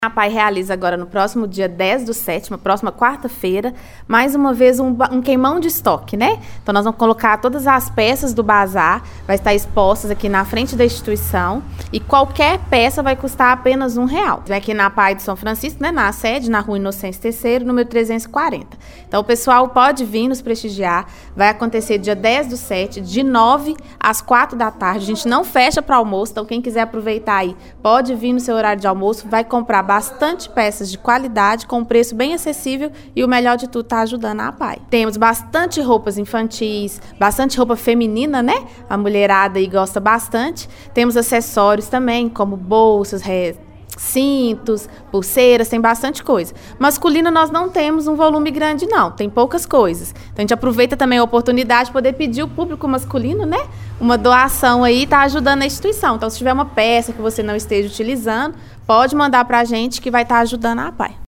A APAI realiza agora no próximo dia 10/7, próxima quarta-feira, mais uma vez um queimão de estoque, né? Então nós vamos colocar todas as peças do bazar, vai estar expostas aqui na frente da instituição e qualquer peça vai custar apenas R$1. Vem aqui na APAI de São Francisco, né? Na sede, na Rua Inocêncio III, número 340. Então o pessoal pode vir nos prestigiar, vai acontecer dia 10/7, de 9 às 4 da tarde. A gente não fecha para almoço, então quem quiser aproveitar aí, pode vir no seu horário de almoço, vai comprar bastante peças de qualidade, com um preço bem acessível e o melhor de tudo, está ajudando a APAI. Temos bastante roupas infantis, bastante roupa feminina, né? A mulherada aí gosta bastante. Temos acessórios também, como bolsas, cintos, pulseiras, tem bastante coisa. Masculino nós não temos um volume grande não, tem poucas coisas. Então a gente aproveita também a oportunidade de poder pedir o público masculino, né? Uma doação aí, tá ajudando a instituição. Então se tiver uma peça que você não esteja utilizando, pode mandar pra gente que vai estar ajudando a APAI.